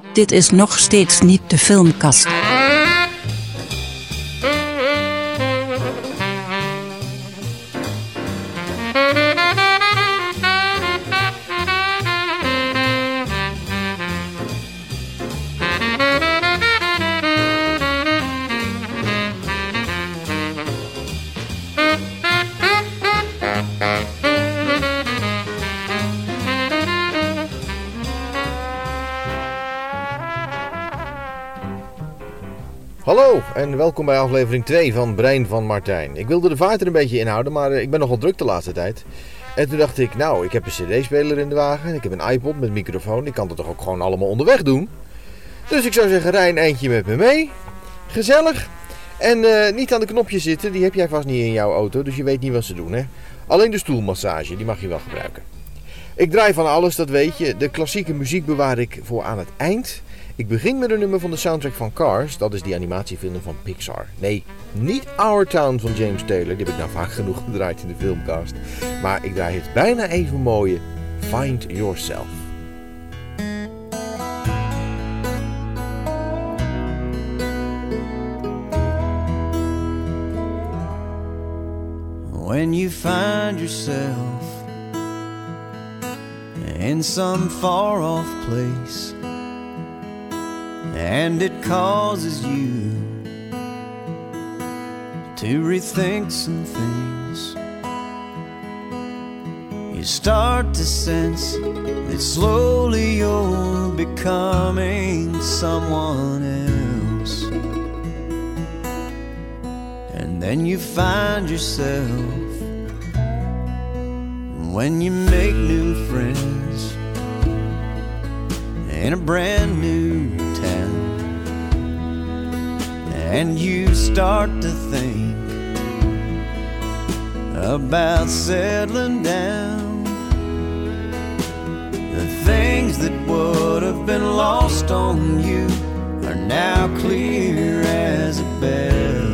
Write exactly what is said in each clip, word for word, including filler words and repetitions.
Dit is nog steeds niet de filmkast. Hallo en welkom bij aflevering twee van Brein van Martijn. Ik wilde de vaart er een beetje inhouden, maar ik ben nogal druk de laatste tijd. En toen dacht ik, nou, ik heb een cd-speler in de wagen, ik heb een iPod met microfoon, ik kan het toch ook gewoon allemaal onderweg doen. Dus ik zou zeggen, rij een eindje met me mee. Gezellig. En uh, niet aan de knopjes zitten, die heb jij vast niet in jouw auto, dus je weet niet wat ze doen, hè. Alleen de stoelmassage, die mag je wel gebruiken. Ik draai van alles, dat weet je. De klassieke muziek bewaar ik voor aan het eind. Ik begin met een nummer van de soundtrack van Cars. Dat is die animatiefilm van Pixar. Nee, niet Our Town van James Taylor. Die heb ik nou vaak genoeg gedraaid in de filmcast. Maar ik draai het bijna even mooie Find Yourself. When you find yourself in some far-off place and it causes you to rethink some things, you start to sense that slowly you're becoming someone else. And then you find yourself when you make new friends in a brand new town, and you start to think about settling down. The things that would have been lost on you are now clear as a bell.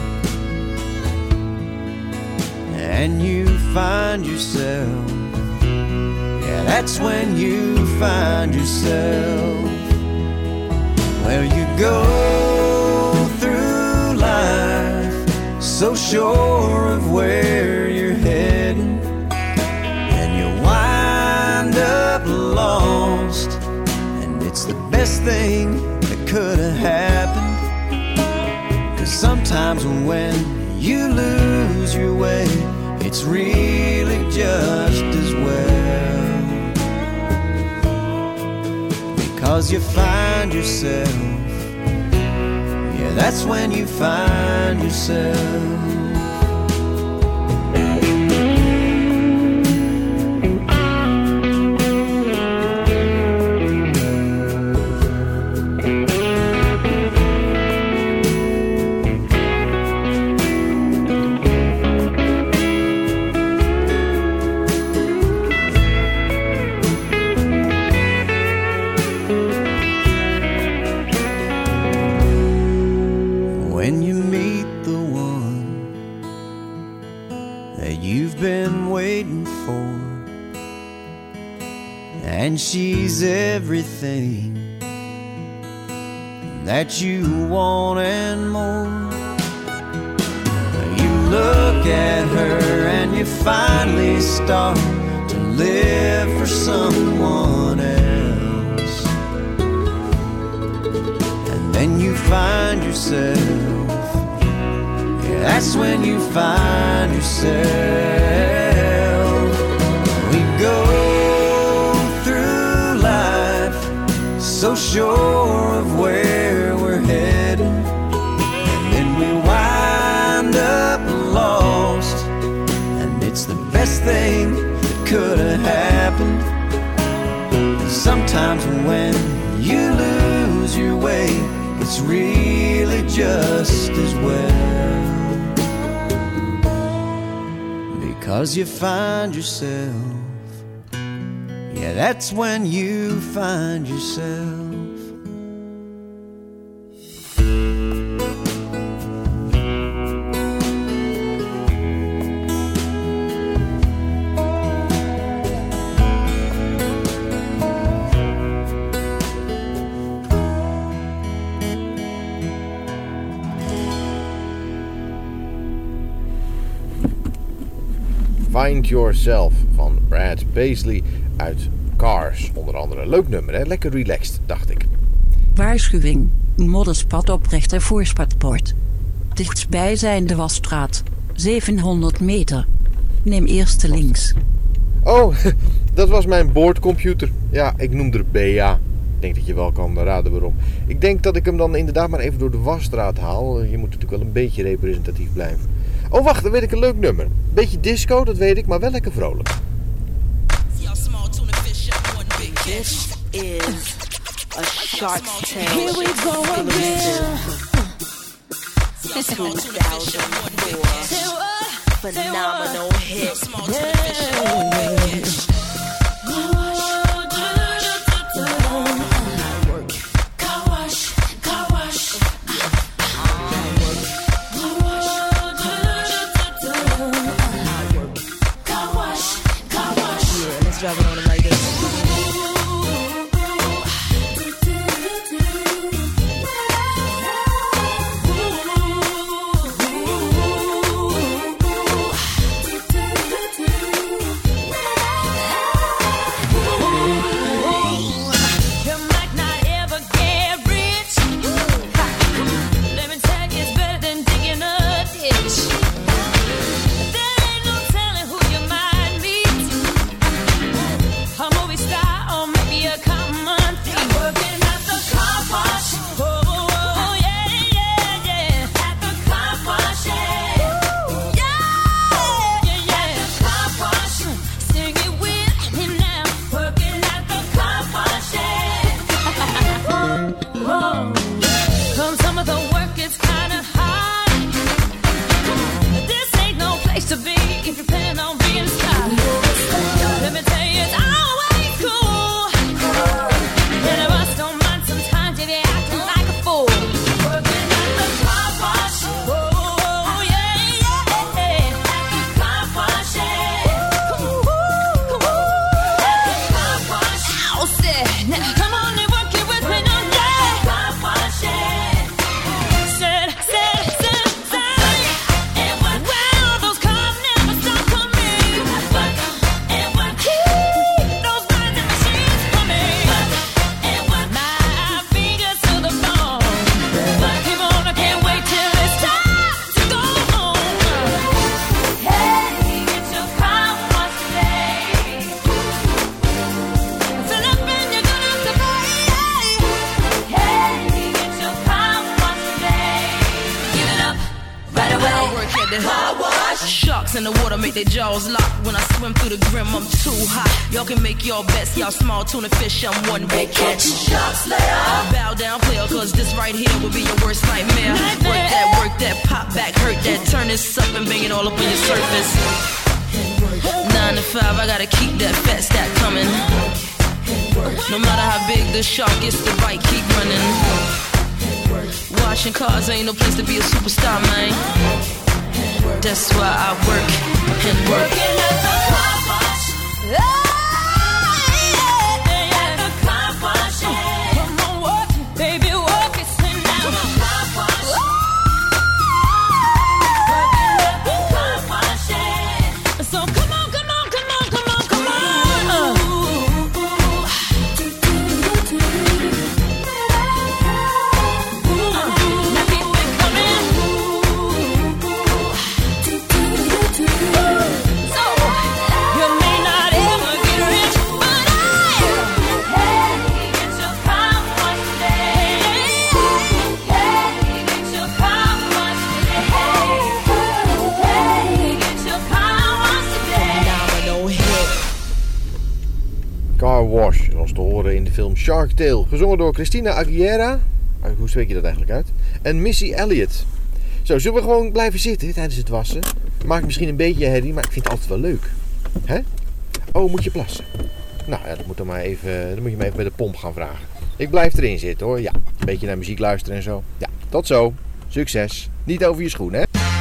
And you find yourself, yeah, that's when you find yourself. Well, you go through life so sure of where you're heading, and you wind up lost, and it's the best thing that could have happened. 'Cause sometimes when you lose your way, it's really just as well, because you find yourself, yeah, that's when you find yourself. And she's everything that you want and more. You look at her and you finally start to live for someone else. And then you find yourself, yeah, that's when you find yourself. We go so sure of where we're headed, and then we wind up lost, and it's the best thing that could have happened. And sometimes when you lose your way, it's really just as well, because you find yourself, yeah, that's when you find yourself. Find Yourself van Brad Paisley uit Cars. Onder andere. Leuk nummer, hè? Lekker relaxed, dacht ik. Waarschuwing. Modderspad op rechtervoorspadbord. Dichtstbijzijnde wasstraat. zevenhonderd meter. Neem eerste links. Oh, dat was mijn boordcomputer. Ja, ik noemde er B A. Ik denk dat je wel kan raden waarom. Ik denk dat ik hem dan inderdaad maar even door de wasstraat haal. Je moet natuurlijk wel een beetje representatief blijven. Oh, wacht, dan weet ik een leuk nummer. Beetje disco, dat weet ik, maar wel lekker vrolijk. This is a Shark Tale. Here we go again. two thousand four phenomenal hit. Driving on it like this. Sharks in the water make their jaws lock. When I swim through the grim, I'm too hot. Y'all can make your bets, y'all small tuna fish, I'm one big catch. Sharks later. Bow down, player, cause this right here will be your worst nightmare. Work that, work that, pop back, hurt that, turn this up and bang it all up on your surface. Nine to five, I gotta keep that fat stack coming. No matter how big the shark is, the bite keep running. Washing cars ain't no place to be a superstar, man. That's why I work and work. Working at the car wash. Oh, yeah, yeah. At the car wash, yeah. Come on, work, baby, work it, sit down. The car wash. Oh, working at the car wash, yeah. So come on, come on, come on, come on, come on. Uh. Now keep it coming. So you may not ever get rich, but I hey, get your car wash today. Hey, get your car wash today. Hey, get your car wash today. Phenomenal hit. Car Wash, zoals te horen in de film Shark Tale. Gezongen door Christina Aguilera. Hoe spreek je dat eigenlijk uit? En Missy Elliott. Zo, zullen we gewoon blijven zitten tijdens het wassen? Maakt misschien een beetje herrie, maar ik vind het altijd wel leuk. Hè? Oh, moet je plassen? Nou ja, dat moet dan maar even, dan moet je maar even bij de pomp gaan vragen. Ik blijf erin zitten hoor. Ja, een beetje naar muziek luisteren en zo. Ja, tot zo. Succes. Niet over je schoen, hè?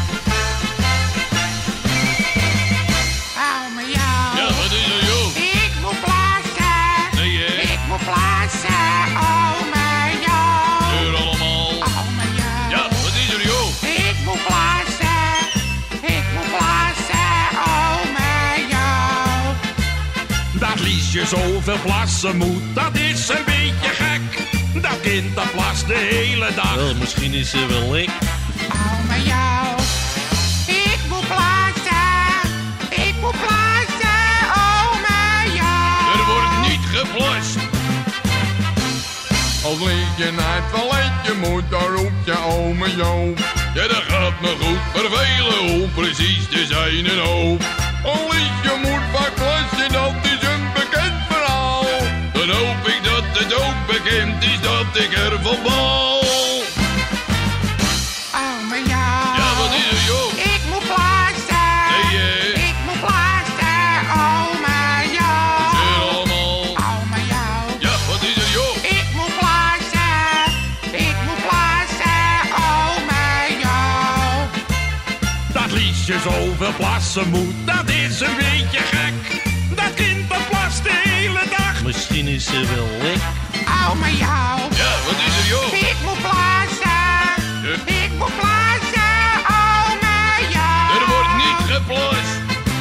Oh, maar ja. Ja, wat is er, joh? Ik moet plaatsen. Nee, hè? Ik moet plaatsen. Oh, maar ja. Deur allemaal. Oh, maar ja. Ja, wat is er, joh? Ik moet plaatsen. Ik moet plaatsen. Oh, maar je zoveel plassen moet, dat is een beetje gek. Dat kind dat plast de hele dag. Wel, misschien is ze wel lek. Oh, maar jou. Ik moet plassen. Ik moet plassen. Oh, maar jou. Er wordt niet geplast. Als liedje naar het toiletje moet, dan roept je ome Joop. Ja, dat gaat me goed vervelen om precies te zijn en hoop. Een liedje moet vaak plassen, dat is een bekend verhaal. Dan hoop ik dat het ook bekend is dat ik ervan baal. Oh, maar jou. Ja, wat is er, joh? Ik moet plassen. Nee, eh. Ik moet plassen. Oh, maar jou. Zeg allemaal. Oh, maar jou. Ja, wat is er, joh? Ik moet plassen. Ik moet plassen. Oh, maar jou. Dat liedje zoveel plassen moet, dat is een beetje gek. Dat kind dat plast de hele dag. Misschien is ze wel lek. Oh, maar jou. Ja, wat is er, joh? Ik moet plassen. Ja. Ik moet plassen. Oh, maar jou. Er wordt niet geplast.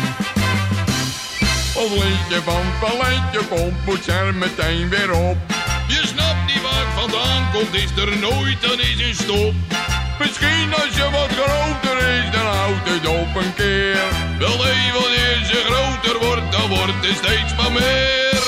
Als liedje van het toiletje komt, moet je er meteen weer op. Je snapt niet waar het vandaan komt, is er nooit, dan is een stop. Misschien als je wat groter is, dan houdt het op een keer. Wel nee, wanneer ze groter wordt, dan wordt er steeds maar meer.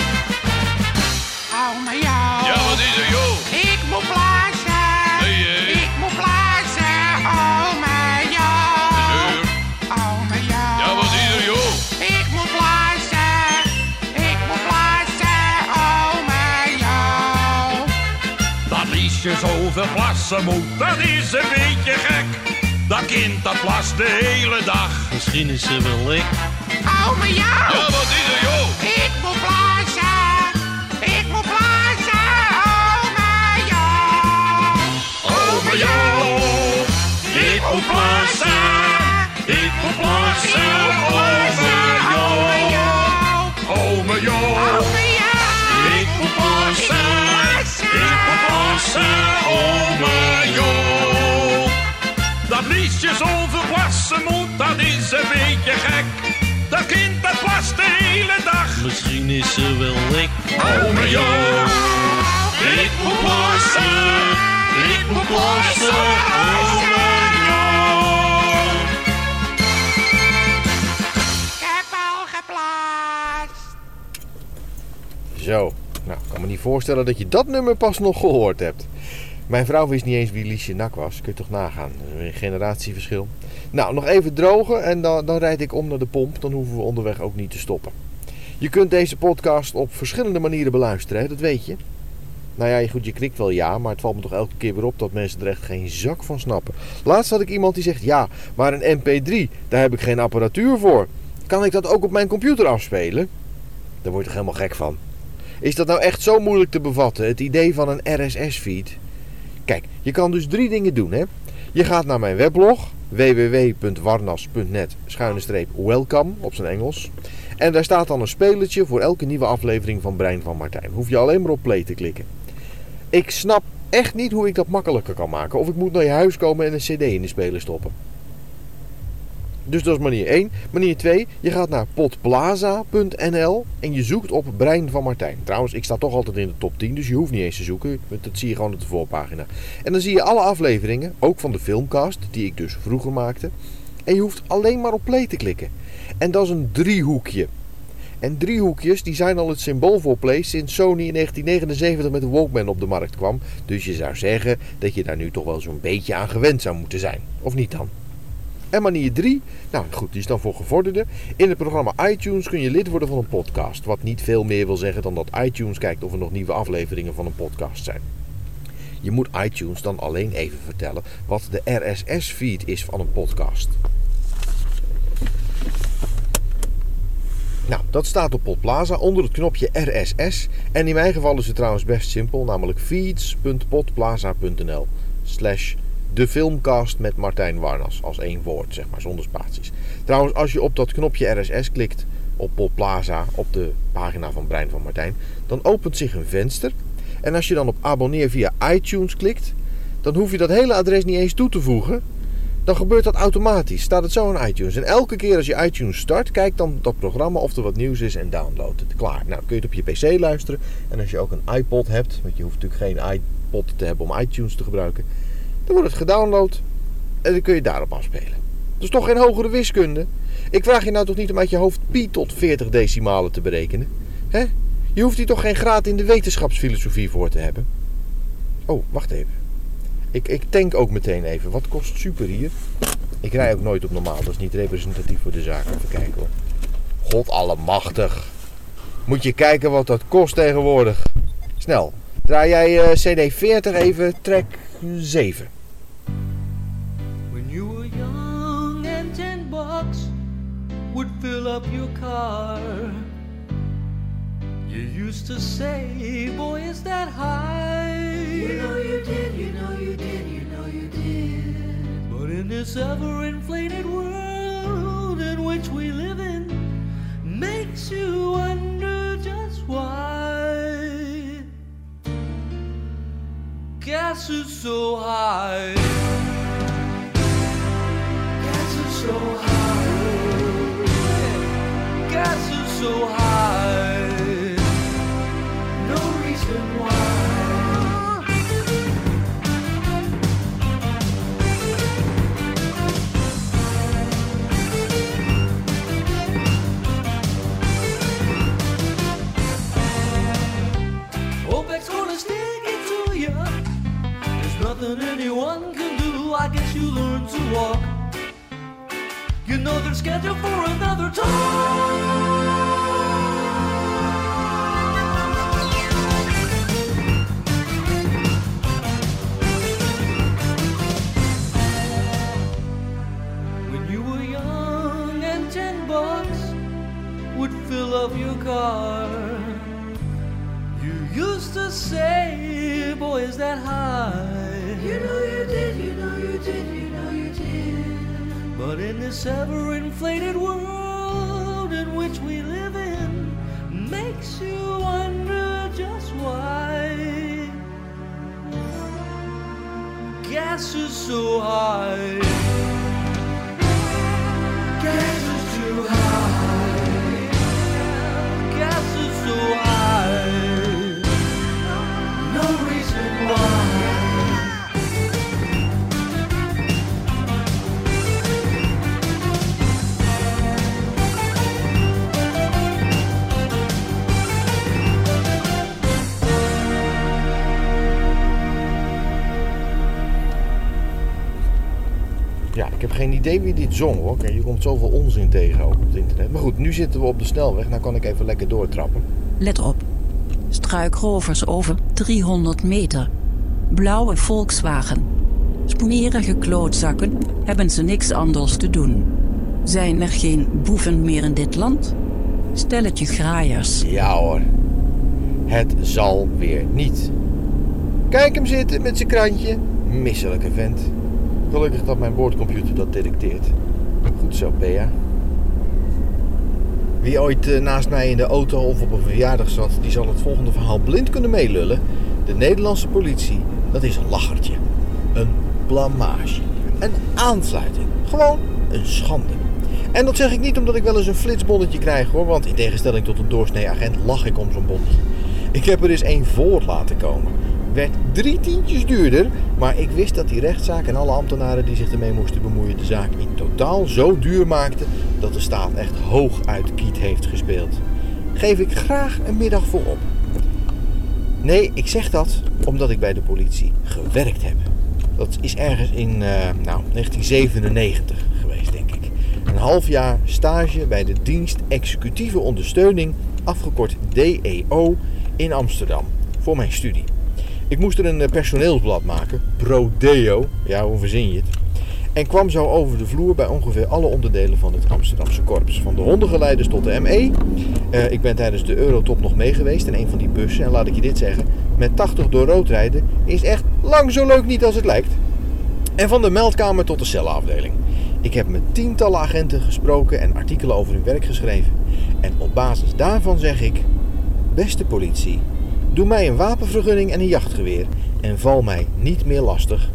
Oh, maar jou. Ja, wat is er, joh? Ik moet plassen. Nee, eh. Ik moet plassen. Oh, maar jou. Zeur. Oh, maar jou. Ja, wat is er, joh? Ik moet plassen. Ik moet plassen. Oh, maar jou. Dat liedje zoveel plassen moet, dat is een beetje gek. Dat kind dat plast de hele dag. Misschien is ze wel lek. Oh, maar jou. Ja, wat is er, joh? Ik moet plassen. Ik moet plassen. Oh, maar jou. Oh, maar jou. Ik moet plassen. Ik moet plassen. Oh, maar jou. Oh, maar jou. Oh, maar jou. Ik moet plassen. Ik moet plassen. Oh, maar jou. Dat liedje zoveel plassen moet, dat is een beetje gek. Dat kind dat plast de hele dag. Misschien is ze wel lek. Oh, maar jou. Ik moet plassen. Ik moet plassen. Oh, maar jou. Ik heb al geplaatst. Zo, nou, ik kan me niet voorstellen dat je dat nummer pas nog gehoord hebt. Mijn vrouw wist niet eens wie Liesje Nak was. Kun je toch nagaan. Dat is een generatieverschil. Nou, nog even drogen en dan, dan rijd ik om naar de pomp. Dan hoeven we onderweg ook niet te stoppen. Je kunt deze podcast op verschillende manieren beluisteren, hè? Dat weet je. Nou ja, goed, je klikt wel ja, maar het valt me toch elke keer weer op dat mensen er echt geen zak van snappen. Laatst had ik iemand die zegt, ja, maar een M P drie, daar heb ik geen apparatuur voor. Kan ik dat ook op mijn computer afspelen? Daar word je toch helemaal gek van. Is dat nou echt zo moeilijk te bevatten, het idee van een R S S-feed? Kijk, je kan dus drie dingen doen, hè. Je gaat naar mijn weblog, w w w punt warnas punt net schuine streep welcome op zijn Engels. En daar staat dan een spelertje voor elke nieuwe aflevering van Brein van Martijn. Hoef je alleen maar op play te klikken. Ik snap echt niet hoe ik dat makkelijker kan maken. Of ik moet naar je huis komen en een cd in de speler stoppen. Dus dat is manier één. Manier twee, je gaat naar podplaza punt n l en je zoekt op Brein van Martijn. Trouwens, ik sta toch altijd in de top tien, dus je hoeft niet eens te zoeken. Dat zie je gewoon op de voorpagina. En dan zie je alle afleveringen, ook van de filmcast, die ik dus vroeger maakte. En je hoeft alleen maar op play te klikken. En dat is een driehoekje. En driehoekjes die zijn al het symbool voor play sinds Sony in negentien negenenzeventig met de Walkman op de markt kwam. Dus je zou zeggen dat je daar nu toch wel zo'n beetje aan gewend zou moeten zijn. Of niet dan? En manier drie, nou goed, die is dan voor gevorderden. In het programma iTunes kun je lid worden van een podcast. Wat niet veel meer wil zeggen dan dat iTunes kijkt of er nog nieuwe afleveringen van een podcast zijn. Je moet iTunes dan alleen even vertellen wat de R S S-feed is van een podcast. Nou, dat staat op Podplaza onder het knopje R S S. En in mijn geval is het trouwens best simpel, namelijk feeds punt podplaza punt n l slash de filmcast met Martijn Warnas. Als één woord, zeg maar, zonder spaties. Trouwens, als je op dat knopje R S S klikt op Podplaza, op de pagina van Brein van Martijn, dan opent zich een venster. En als je dan op abonneer via iTunes klikt, dan hoef je dat hele adres niet eens toe te voegen. dan gebeurt dat automatisch. Staat het zo in iTunes. En elke keer als je iTunes start, kijk dan dat programma of er wat nieuws is en download het. Klaar. Nou, dan kun je het op je pc luisteren. En als je ook een iPod hebt, want je hoeft natuurlijk geen iPod te hebben om iTunes te gebruiken, dan wordt het gedownload en dan kun je daarop afspelen. Dat is toch geen hogere wiskunde? Ik vraag je nou toch niet om uit je hoofd pi tot veertig decimalen te berekenen? Hè? Je hoeft hier toch geen graad in de wetenschapsfilosofie voor te hebben? Oh, wacht even. Ik, ik tank ook meteen even. Wat kost super hier? Ik rij ook nooit op normaal. Dat is niet representatief voor de zaak. Even kijken hoor. God allemachtig. Moet je kijken wat dat kost tegenwoordig. Snel. Draai jij uh, C D veertig even track zeven. When you were young and ten bucks would fill up your car. You used to say, boy, is that high. You know you did, you know you did, you know you did. But in this ever-inflated world in which we live in, makes you wonder just why. Gas is so high. Gas is so high. Gas is so high. No reason why. OPEC's gonna stick it to you. There's nothing anyone can do. I guess you learn to walk. You know they're scheduled for another time. Would fill up your car. You used to say, boy, is that high. You know you did, you know you did, you know you did. But in this ever-inflated world in which we live in, makes you wonder just why. Gas is so high. Gas is too high. Gas is so high. No reason why. Ja, ik heb geen idee wie dit zong hoor. Kijk, je komt zoveel onzin tegen ook op het internet. Maar goed, nu zitten we op de snelweg. Nou kan ik even lekker doortrappen. Let op. Struikrovers over driehonderd meter. Blauwe Volkswagen. Smerige klootzakken, hebben ze niks anders te doen. Zijn er geen boeven meer in dit land? Stelletje graaiers. Ja hoor. Het zal weer niet. Kijk hem zitten met zijn krantje. Misselijke vent. Gelukkig dat mijn boordcomputer dat detecteert. Goed zo, Bea. Wie ooit uh, naast mij in de auto of op een verjaardag zat, die zal het volgende verhaal blind kunnen meelullen. De Nederlandse politie, dat is een lachertje. Een blamage. Een aanfluiting. Gewoon een schande. En dat zeg ik niet omdat ik wel eens een flitsbonnetje krijg hoor, want in tegenstelling tot een doorsnee agent lach ik om zo'n bonnetje. Ik heb er eens één voor laten komen. Werd drie tientjes duurder, maar ik wist dat die rechtszaak en alle ambtenaren die zich ermee moesten bemoeien de zaak in totaal zo duur maakten dat de staat echt hoog uit kiet heeft gespeeld. Geef ik graag een middag voor op. Nee, ik zeg dat omdat ik bij de politie gewerkt heb. Dat is ergens in uh, nou, negentien zevenennegentig geweest, denk ik. Een half jaar stage bij de dienst executieve ondersteuning, afgekort D E O, in Amsterdam, voor mijn studie. Ik moest er een personeelsblad maken, Prodeo, ja hoe verzin je het, en kwam zo over de vloer bij ongeveer alle onderdelen van het Amsterdamse korps. Van de hondengeleiders tot de M E. Uh, ik ben tijdens de Eurotop nog mee geweest in een van die bussen en laat ik je dit zeggen, met tachtig door rood rijden is echt lang zo leuk niet als het lijkt. En van de meldkamer tot de cellenafdeling. Ik heb met tientallen agenten gesproken en artikelen over hun werk geschreven. En op basis daarvan zeg ik, beste politie, doe mij een wapenvergunning en een jachtgeweer en val mij niet meer lastig.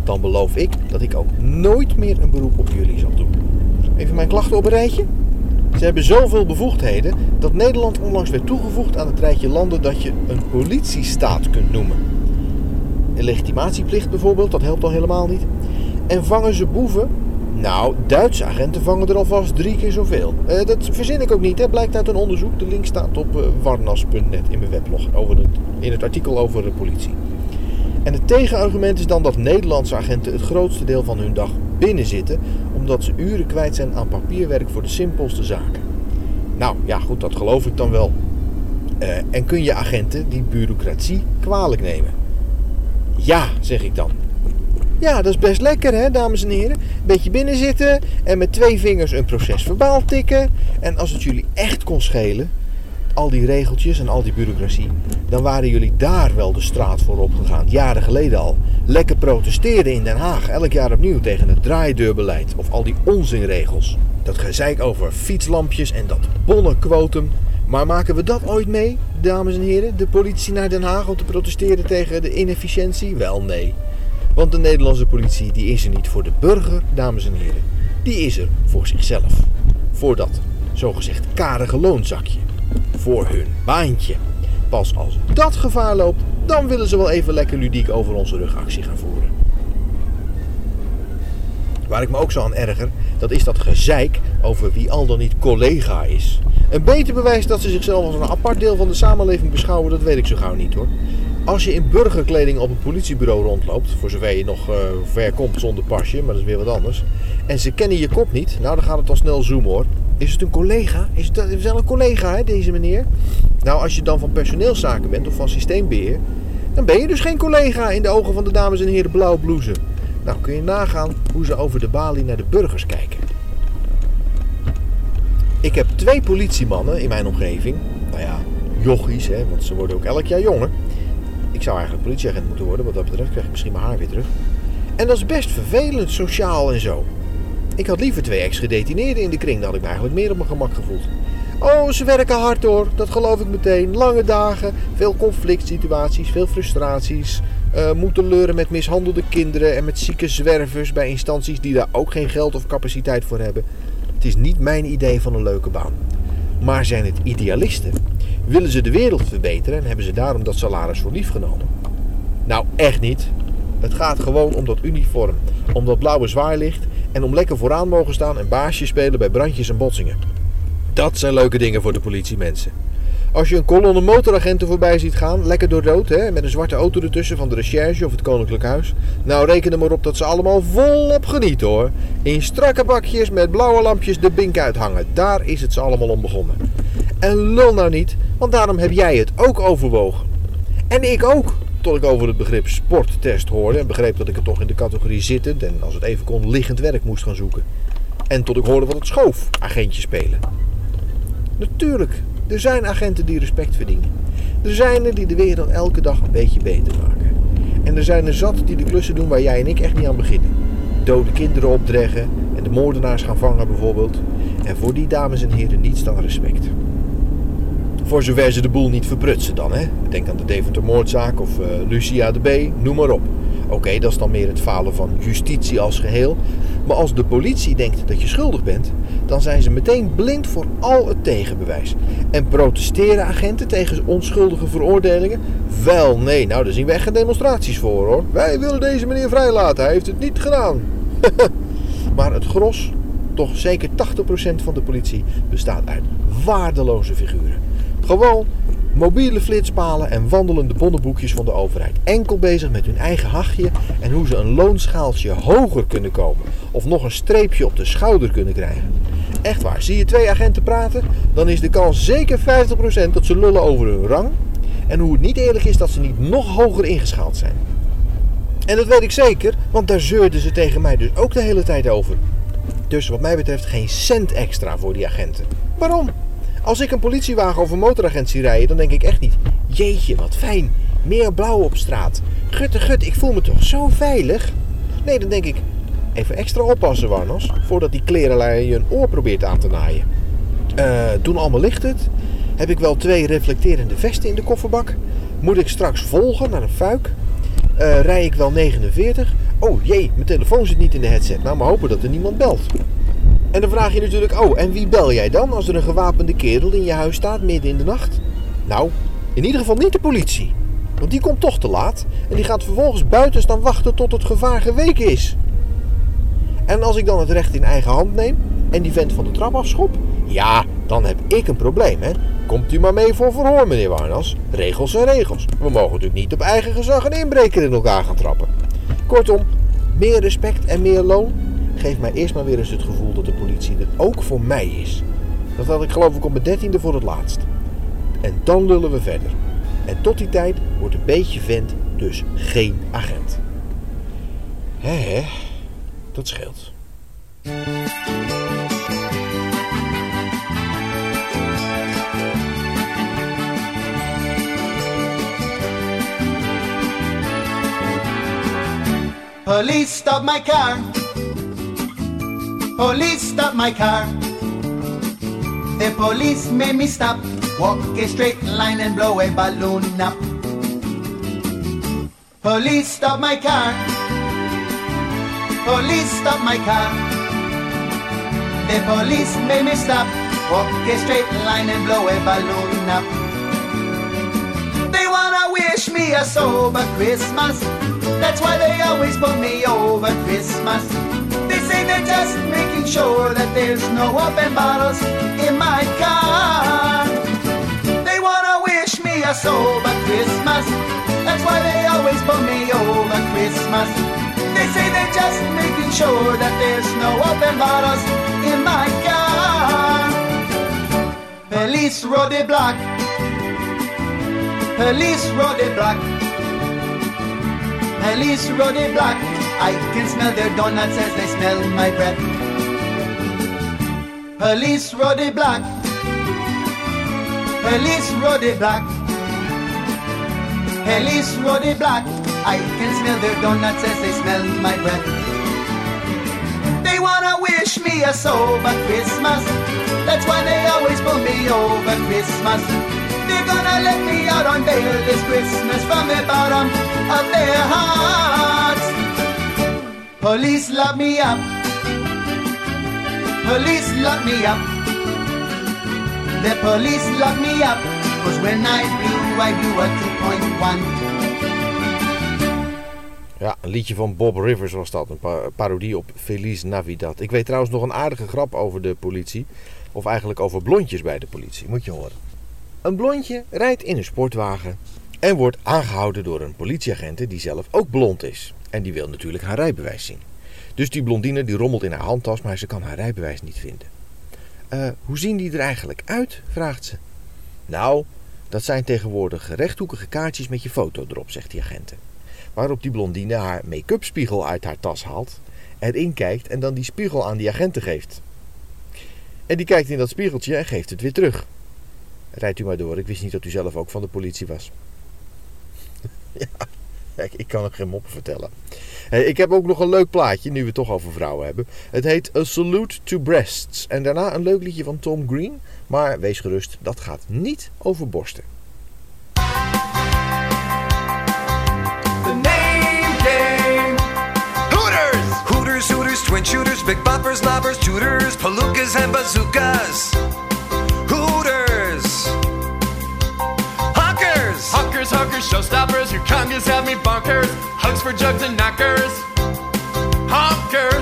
dan beloof ik dat ik ook nooit meer een beroep op jullie zal doen. Even mijn klachten op een rijtje. Ze hebben zoveel bevoegdheden dat Nederland onlangs werd toegevoegd aan het rijtje landen dat je een politiestaat kunt noemen. Een legitimatieplicht bijvoorbeeld, dat helpt al helemaal niet. En vangen ze boeven? Nou, Duitse agenten vangen er alvast drie keer zoveel. Uh, dat verzin ik ook niet, hè. Blijkt uit een onderzoek. De link staat op uh, warnas punt net in mijn weblog, over het, in het artikel over de politie. En het tegenargument is dan dat Nederlandse agenten het grootste deel van hun dag binnen zitten, omdat ze uren kwijt zijn aan papierwerk voor de simpelste zaken. Nou, ja goed, dat geloof ik dan wel. Uh, en kun je agenten die bureaucratie kwalijk nemen? Ja, zeg ik dan. Ja, dat is best lekker, hè, dames en heren. Een beetje binnen zitten en met twee vingers een proces verbaal tikken. En als het jullie echt kon schelen, al die regeltjes en al die bureaucratie, dan waren jullie daar wel de straat voor opgegaan, jaren geleden al. Lekker protesteren in Den Haag, elk jaar opnieuw tegen het draaideurbeleid of al die onzinregels. Dat gezeik over fietslampjes en dat bonnenquotum. Maar maken we dat ooit mee, dames en heren? De politie naar Den Haag om te protesteren tegen de inefficiëntie? Wel, nee. Want de Nederlandse politie die is er niet voor de burger, dames en heren. Die is er voor zichzelf. Voor dat, zogezegd, karige loonzakje. Voor hun baantje. Pas als dat gevaar loopt, dan willen ze wel even lekker ludiek over onze rug actie gaan voeren. Waar ik me ook zo aan erger, dat is dat gezeik over wie al dan niet collega is. Een beter bewijs dat ze zichzelf als een apart deel van de samenleving beschouwen, dat weet ik zo gauw niet hoor. Als je in burgerkleding op een politiebureau rondloopt, voor zover je nog uh, ver komt zonder pasje, maar dat is weer wat anders, en ze kennen je kop niet, nou dan gaat het al snel zoomen hoor. Is het een collega? Is het, is wel een collega, hè, deze meneer? Nou, als je dan van personeelszaken bent of van systeembeheer, dan ben je dus geen collega in de ogen van de dames en heren blauwe blouses. Nou, kun je nagaan hoe ze over de balie naar de burgers kijken. Ik heb twee politiemannen in mijn omgeving. Nou ja, jochies, hè, want ze worden ook elk jaar jonger. Ik zou eigenlijk politieagent moeten worden, wat dat betreft krijg ik misschien mijn haar weer terug. En dat is best vervelend, sociaal en zo. Ik had liever twee ex-gedetineerden in de kring, dan had ik me eigenlijk meer op mijn gemak gevoeld. Oh, ze werken hard hoor, dat geloof ik meteen. Lange dagen, veel conflict situaties, veel frustraties. Uh, moeten leuren met mishandelde kinderen en met zieke zwervers bij instanties die daar ook geen geld of capaciteit voor hebben. Het is niet mijn idee van een leuke baan. Maar zijn het idealisten? Willen ze de wereld verbeteren en hebben ze daarom dat salaris voor lief genomen? Nou, echt niet. Het gaat gewoon om dat uniform, om dat blauwe zwaailicht en om lekker vooraan mogen staan en baasje spelen bij brandjes en botsingen. Dat zijn leuke dingen voor de politiemensen. Als je een kolonne motoragenten voorbij ziet gaan, lekker door rood, hè, met een zwarte auto ertussen van de recherche of het Koninklijk Huis, nou reken er maar op dat ze allemaal volop genieten hoor. In strakke bakjes met blauwe lampjes de bink uithangen. Daar is het ze allemaal om begonnen. En lul nou niet, want daarom heb jij het ook overwogen. En ik ook, tot ik over het begrip sporttest hoorde en begreep dat ik het toch in de categorie zittend en als het even kon liggend werk moest gaan zoeken. En tot ik hoorde wat het schoof, agentje spelen. Natuurlijk, er zijn agenten die respect verdienen. Er zijn er die de wereld elke dag een beetje beter maken. En er zijn er zat die de klussen doen waar jij en ik echt niet aan beginnen. Dode kinderen opdreggen en de moordenaars gaan vangen bijvoorbeeld. En voor die dames en heren niets dan respect. Voor zover ze de boel niet verprutsen dan, hè. Denk aan de Deventer-moordzaak of uh, Lucia de B, noem maar op. Oké, okay, dat is dan meer het falen van justitie als geheel. Maar als de politie denkt dat je schuldig bent, dan zijn ze meteen blind voor al het tegenbewijs. En protesteren agenten tegen onschuldige veroordelingen? Wel, nee, nou daar zien we echt geen demonstraties voor hoor. Wij willen deze meneer vrijlaten, hij heeft het niet gedaan. Maar het gros, toch zeker tachtig procent van de politie, bestaat uit waardeloze figuren. Gewoon mobiele flitspalen en wandelende bonnenboekjes van de overheid. Enkel bezig met hun eigen hachje en hoe ze een loonschaaltje hoger kunnen komen. Of nog een streepje op de schouder kunnen krijgen. Echt waar, zie je twee agenten praten, dan is de kans zeker vijftig procent dat ze lullen over hun rang. En hoe het niet eerlijk is dat ze niet nog hoger ingeschaald zijn. En dat weet ik zeker, want daar zeurden ze tegen mij dus ook de hele tijd over. Dus wat mij betreft geen cent extra voor die agenten. Waarom? Als ik een politiewagen of een motoragent zie rijden, dan denk ik echt niet, jeetje wat fijn, meer blauw op straat. Gutte gut, ik voel me toch zo veilig. Nee, dan denk ik, even extra oppassen Warnos, voordat die klerenleier je een oor probeert aan te naaien. Uh, doen allemaal licht het? Heb ik wel twee reflecterende vesten in de kofferbak? Moet ik straks volgen naar een fuik? Uh, rij ik wel negenenveertig? Oh jee, mijn telefoon zit niet in de headset. Nou, maar hopen dat er niemand belt. En dan vraag je natuurlijk, oh, en wie bel jij dan als er een gewapende kerel in je huis staat midden in de nacht? Nou, in ieder geval niet de politie. Want die komt toch te laat en die gaat vervolgens buiten staan wachten tot het gevaar geweken is. En als ik dan het recht in eigen hand neem en die vent van de trap afschop, ja, dan heb ik een probleem, hè. Komt u maar mee voor verhoor, meneer Warnas. Regels zijn regels. We mogen natuurlijk niet op eigen gezag een inbreker in elkaar gaan trappen. Kortom, meer respect en meer loon geeft mij eerst maar weer eens het gevoel dat de politie er ook voor mij is. Dat had ik geloof ik op mijn dertiende voor het laatst. En dan lullen we verder. En tot die tijd wordt een beetje vent dus geen agent. Hé, hé, dat scheelt. Police stop my car. Police stop my car. The police made me stop. Walk a straight line and blow a balloon up. Police stop my car. Police stop my car. The police made me stop. Walk a straight line and blow a balloon up. They wanna wish me a sober Christmas. That's why they always put me over Christmas. They say they're just making sure that there's no open bottles in my car. They wanna wish me a sober Christmas. That's why they always put me over Christmas. They say they're just making sure that there's no open bottles in my car. Police road the block. Police road the block. Police road the block. I can smell their donuts as they smell my breath. Police road the block. Police road the block. Police road the block. I can smell their donuts as they smell my breath. They wanna wish me a sober Christmas. That's why they always pull me over Christmas. They're gonna let me out on bail this Christmas from the bottom of their hearts. Police lock me up. Police lock me up. The police lock me up. Cause when I do, I do a two point one. Ja, een liedje van Bob Rivers was dat. Een pa- parodie op Feliz Navidad. Ik weet trouwens nog een aardige grap over de politie. Of eigenlijk over blondjes bij de politie. Moet je horen. Een blondje rijdt in een sportwagen en wordt aangehouden door een politieagent die zelf ook blond is. En die wil natuurlijk haar rijbewijs zien. Dus die blondine die rommelt in haar handtas, maar ze kan haar rijbewijs niet vinden. Uh, hoe zien die er eigenlijk uit? Vraagt ze. Nou, dat zijn tegenwoordig rechthoekige kaartjes met je foto erop, zegt die agent. Waarop die blondine haar make-up spiegel uit haar tas haalt, erin kijkt en dan die spiegel aan die agenten geeft. En die kijkt in dat spiegeltje en geeft het weer terug. Rijdt u maar door, ik wist niet dat u zelf ook van de politie was. Ja, ik kan nog geen moppen vertellen. Ik heb ook nog een leuk plaatje, nu we het toch over vrouwen hebben. Het heet A Salute to Breasts. En daarna een leuk liedje van Tom Green. Maar wees gerust, dat gaat niet over borsten. The name game. Hooters! Hooters, Hooters, twin shooters, big boppers, lobbers, tooters, palookas and bazookas. Hooters! Honkers! Honkers, honkers, showstoppers, your congas have me bonkers. Hugs for jugs and knockers. Honkers!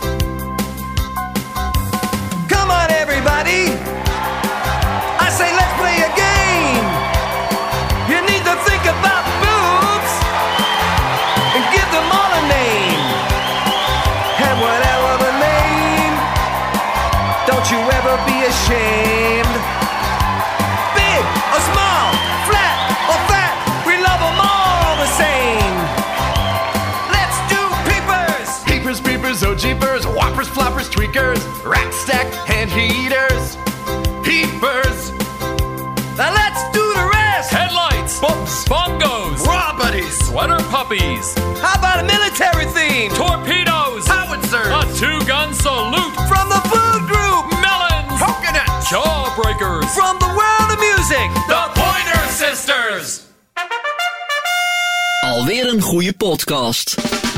Come on, everybody! I say let's play a game! You need to think about boobs and give them all a name. And whatever the name, don't you ever be ashamed. Big or small, flat or fat, we love them all the same. Let's do peepers! Peepers, peepers, oh jeepers, whoppers, floppers, tweakers, rack stack, hand heaters. Peepers! Now let's do the rest! Headlights, bumps, bongos, Raw buddies! sweater puppies, How about a military theme? torpedoes, Howitzers! a two-gun salute, From the food group! melons, Coconuts! jawbreakers, From the world of music! the Pointer Sisters. All Alweer een goede podcast.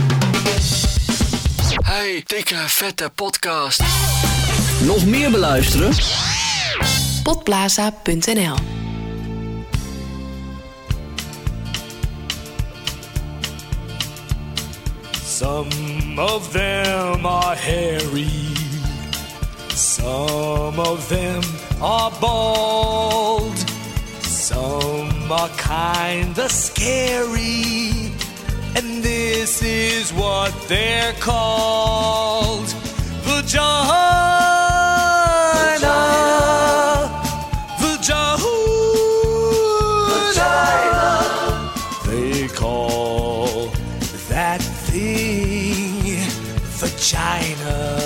Hey, dikke vette podcast. Nog meer beluisteren? Podplaza punt n l Some of them are hairy. Some of them are bald. Some are kinda scary. And this is what they're called. Vagina. Vagina. Vagina. They call that thing vagina.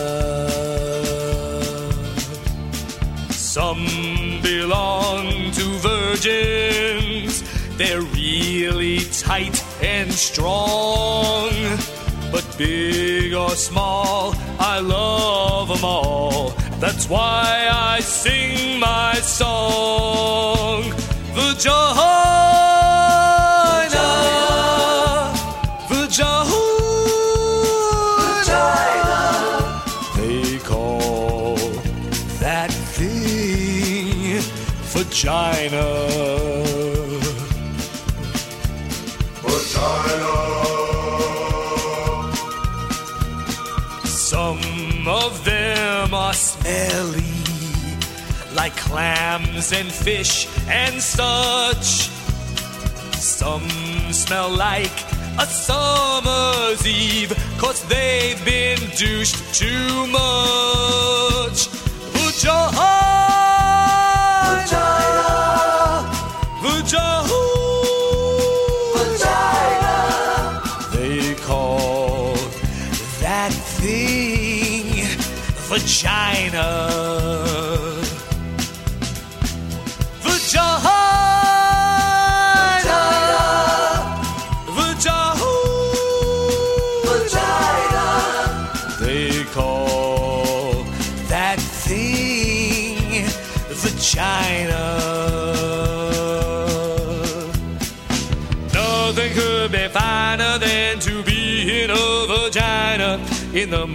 Some belong to virgins. They're really tight and strong. But big or small, I love them all. That's why I sing my song. Vagina. Vagina. Vagina. They call that thing vagina. Some of them are smelly, like clams and fish and such. Some smell like a summer's eve, 'cause they've been douched too much. Vagina. Vagina. Vagina. They call that thing vagina. Vagina. Vagina. Vagina. They call that thing vagina. Nothing could be finer than to be in a vagina in the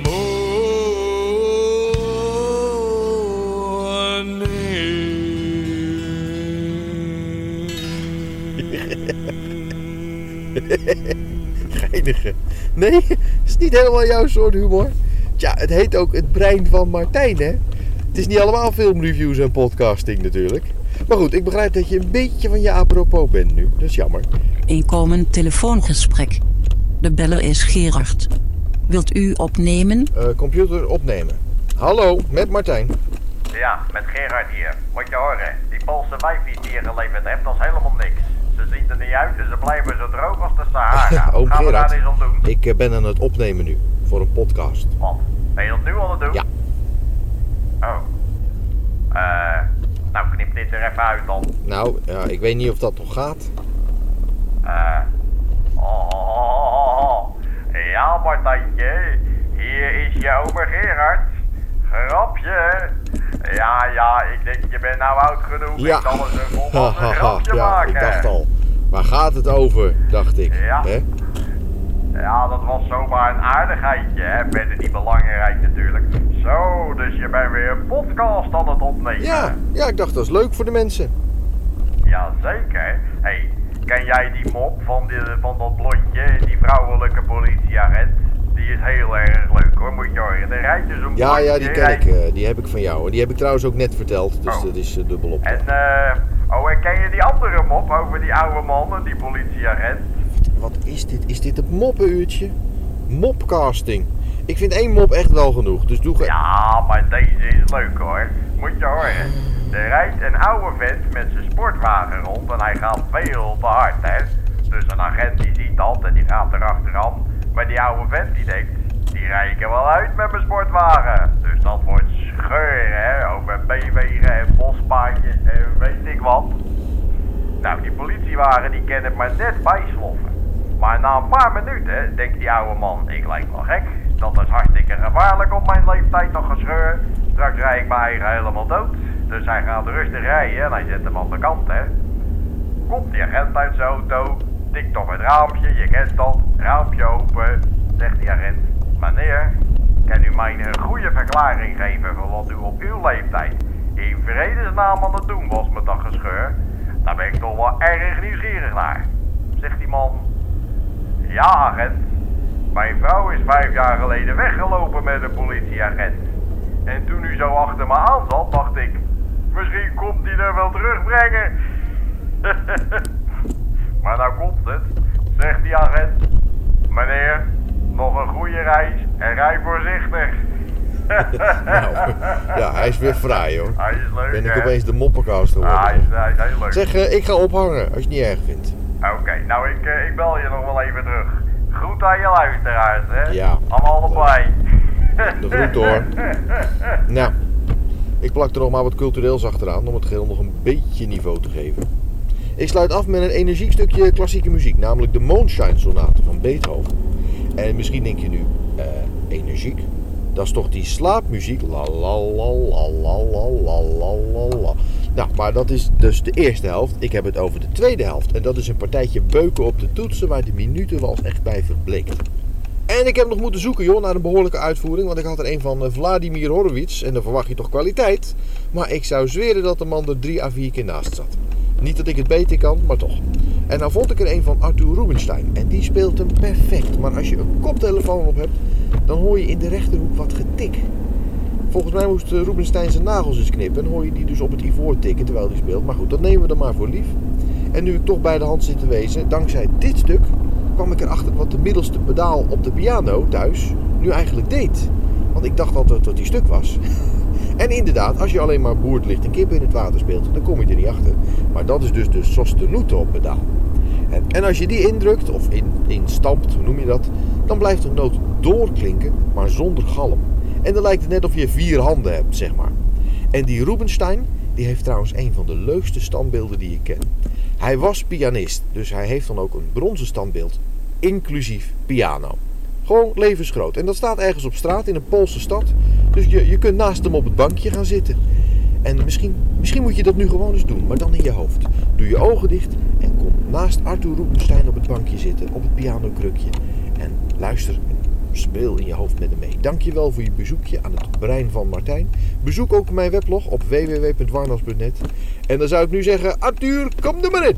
Geinige. Nee, is niet helemaal jouw soort humor. Tja, het heet ook het brein van Martijn, hè? Het is niet allemaal filmreviews en podcasting natuurlijk. Maar goed, ik begrijp dat je een beetje van je apropos bent nu. Dat is jammer. Inkomend telefoongesprek. De beller is Gerard. Wilt u opnemen? Uh, computer opnemen. Hallo, met Martijn. Ja, met Gerard hier. Moet je horen, die Poolse wijfies die je geleverd hebt, dat is helemaal niks. Ze zien er niet uit en ze blijven zo droog als de Sahara. Oom Gaan we Gerard, daar eens om doen? ik uh, ben aan het opnemen nu. Voor een podcast. Wat? Ben je dat nu aan het doen? Ja. Oh. Eh, nou knip dit er even uit dan. Nou, ja, ik weet niet of dat nog gaat. Eh. Oh, oh, oh. Ja, Martijntje. Hier is je oma Gerard. Grapje. Ja, ja, ik denk je bent nou oud genoeg. Ja. Ik zal eens een volwassen grapje ja, maken. ik dacht al. Waar gaat het over, dacht ik. Ja. Hè? Ja, dat was zomaar een aardigheidje, hè. Verder niet belangrijk natuurlijk. Zo, dus je bent weer een podcast aan het opnemen. Ja, ja, ik dacht dat is leuk voor de mensen. Jazeker. Hé, ken jij die mop van, die, van dat blondje, die vrouwelijke politieagent? Die is heel erg leuk hoor, moet je horen. Er rijdt dus een Ja, blondje, ja, die ken rijdt- ik. uh, die heb ik van jou. Die heb ik trouwens ook net verteld. Dus Oh. dat is uh, dubbel op. En, eh, oh, en ken je die andere mop over die oude man, die politieagent? Wat is dit? Is dit het moppenuurtje? Mopcasting. Ik vind één mop echt wel genoeg. Dus doe... ge- Ja, maar deze is leuk hoor. Moet je horen. Er rijdt een oude vent met zijn sportwagen rond en hij gaat veel te hard, hè. Dus een agent die ziet dat en die gaat erachteraan. Maar die oude vent die denkt, die rijd ik er wel uit met mijn sportwagen. Dus dat wordt scheuren, hè, over B-wegen en bospaadjes en weet ik wat. Nou, die politiewagen die kan het maar net bijsloffen. Maar na een paar minuten denkt die oude man, ik lijk wel gek. Dat is hartstikke gevaarlijk op mijn leeftijd nog gescheur. Straks rijd ik mijn eigen helemaal dood. Dus hij gaat rustig rijden en hij zet hem aan de kant, hè. Komt die agent uit zijn auto, Tikt op het raampje, je kent dat. Raampje open, zegt die agent. Meneer, kan u mij een goede verklaring geven van wat u op uw leeftijd in vredesnaam aan het doen was met dat gescheur? Daar ben ik toch wel erg nieuwsgierig naar. Zegt die man. Ja, agent. Mijn vrouw is vijf jaar geleden weggelopen met een politieagent. En toen u zo achter me aan zat, dacht ik, misschien komt hij er wel terugbrengen. Maar nou komt het, zegt die agent. Meneer, nog een goede reis en rij voorzichtig. Nou, ja, hij is weer fraai hoor. Hij is leuk, Ben ik hè? opeens de moppenkast geworden. Ah, hij, is, hij is heel leuk. Zeg, uh, ik ga ophangen als je het niet erg vindt. Oké, okay, nou ik, uh, ik bel je nog wel even terug. Groet aan je luisteraars, hè? Ja. Allemaal allebei. De groet hoor. Nou, ik plak er nog maar wat cultureels achteraan om het geheel nog een beetje niveau te geven. Ik sluit af met een energiek stukje klassieke muziek, namelijk de Moonshine Sonate van Beethoven. En misschien denk je nu, uh, energiek? Dat is toch die slaapmuziek? La la la la la la la la la la. Nou, maar dat is dus de eerste helft. Ik heb het over de tweede helft. En dat is een partijtje beuken op de toetsen waar de minuten wel eens echt bij verbleekt. En ik heb nog moeten zoeken joh, naar een behoorlijke uitvoering. Want ik had er een van Vladimir Horowitz. En dan verwacht je toch kwaliteit. Maar ik zou zweren dat de man er drie à vier keer naast zat. Niet dat ik het beter kan, maar toch. En nou vond ik er een van Arthur Rubinstein. En die speelt hem perfect. Maar als je een koptelefoon op hebt, dan hoor je in de rechterhoek wat getik. Volgens mij moest Rubinstein zijn nagels eens knippen. En hoor je die dus op het ivoor tikken terwijl hij speelt. Maar goed, dat nemen we dan maar voor lief. En nu ik toch bij de hand zit te wezen, dankzij dit stuk kwam ik erachter wat de middelste pedaal op de piano thuis nu eigenlijk deed. Want ik dacht altijd dat die stuk was. En inderdaad, als je alleen maar boerdlicht en kippen in het water speelt, dan kom je er niet achter. Maar dat is dus de sostenuto pedaal. En, en als je die indrukt, of in, instampt, hoe noem je dat, dan blijft de noot doorklinken, maar zonder galm. En dan lijkt het net of je vier handen hebt, zeg maar. En die Rubinstein, die heeft trouwens een van de leukste standbeelden die ik ken. Hij was pianist, dus hij heeft dan ook een bronzen standbeeld, inclusief piano. Gewoon levensgroot. En dat staat ergens op straat in een Poolse stad. Dus je, je kunt naast hem op het bankje gaan zitten. En misschien, misschien moet je dat nu gewoon eens doen, maar dan in je hoofd. Doe je ogen dicht en kom naast Arthur Rubinstein op het bankje zitten, op het pianokrukje. En luister en speel in je hoofd met hem mee. Dankjewel voor je bezoekje aan het brein van Martijn. Bezoek ook mijn weblog op w w w punt warnas punt net. En dan zou ik nu zeggen, Arthur, kom er maar in!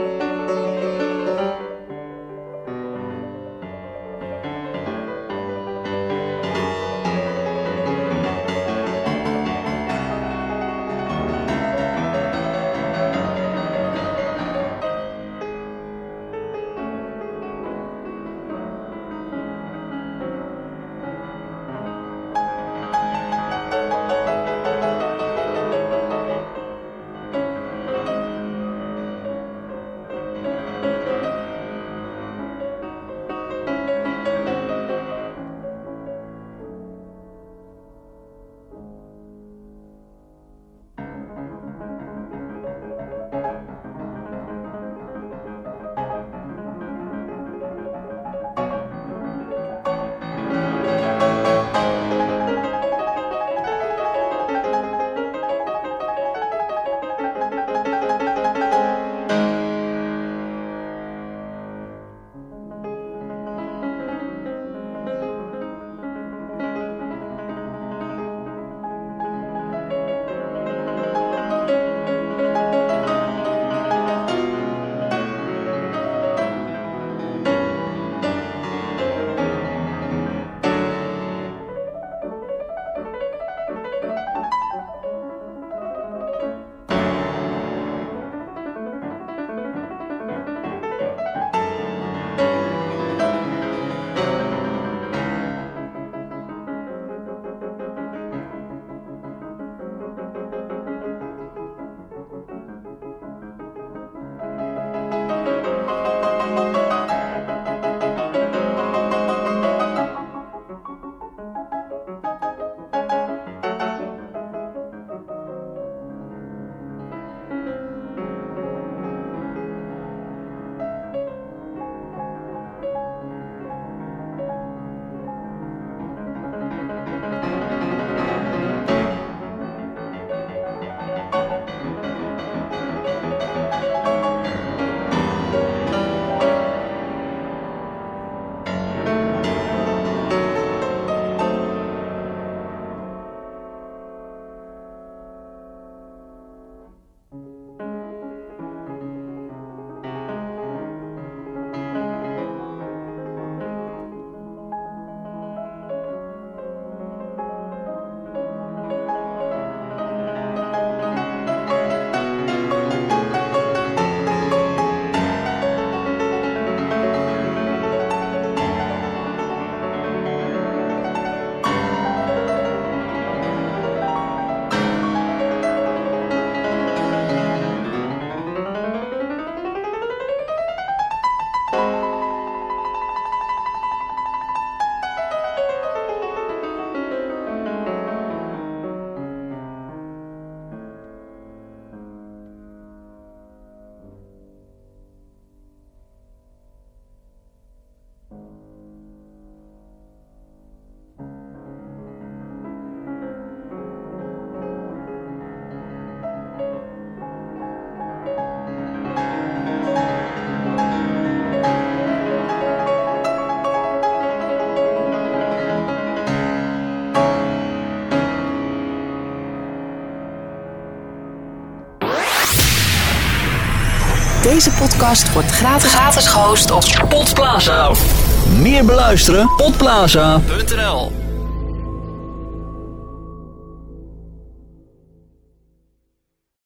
Deze podcast wordt gratis, gratis gehost op Podplaza. Meer beluisteren? Podplaza punt n l